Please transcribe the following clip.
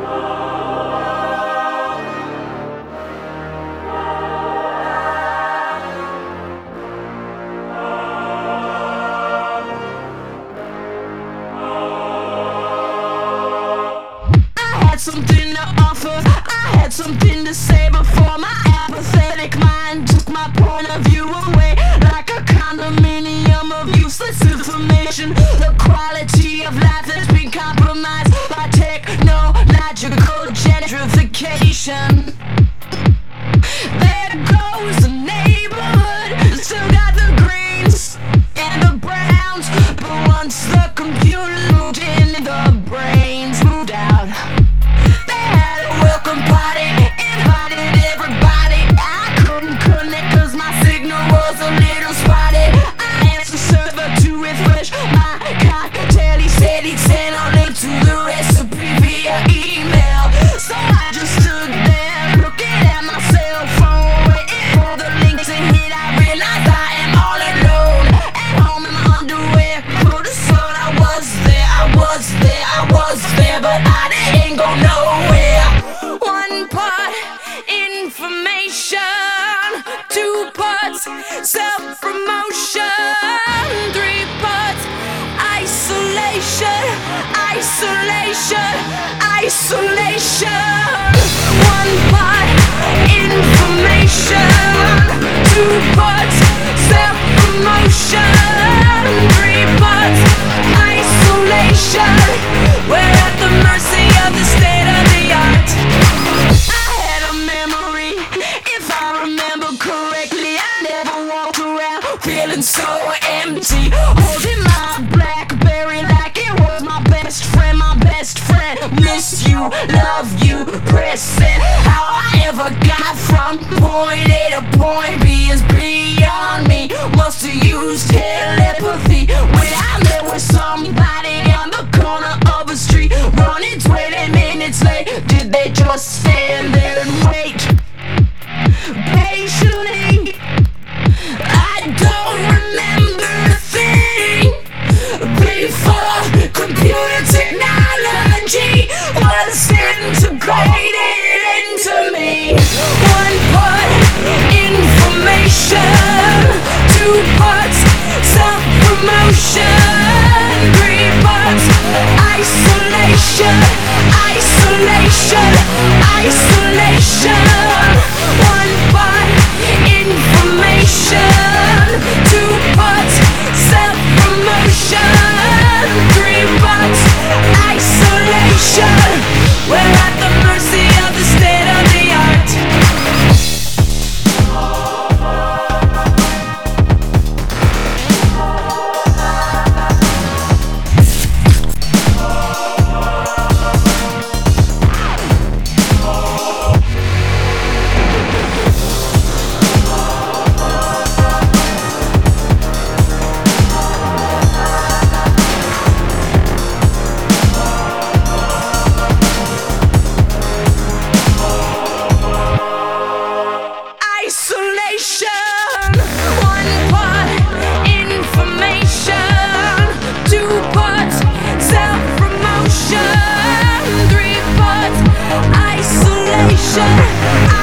Something to offer, I had something to say before my apathetic mind took my point of view away like a condominium of useless information. The quality of life has been compromised by technological gentrification. There goes the neighborhood, still got the greens and the browns, but once the computer moved in, the brains moved out. But I didn't go nowhere. One part information, two parts self-promotion, three parts isolation, isolation, isolation. One part information, two parts self-promotion, three parts isolation. We're at the mercy of the state of the art. I had a memory, if I remember correctly, I never walked around feeling so empty, holding my BlackBerry like it was my best friend, my best friend. Miss you, love you, pressing. How I ever got from point A to point B is beyond me. Must have used telepathy when I met with somebody on the corner of a street, running 20 minutes late. Did they just stand there and wait patiently? I don't remember a thing before computer technology was integrated into me. One part information, two parts self-promotion, three parts isolation, isolation, isolation. One part information, two parts self-promotion, three parts isolation. We're at the mercy of the state of the art. One part information, two parts self-promotion, three parts isolation.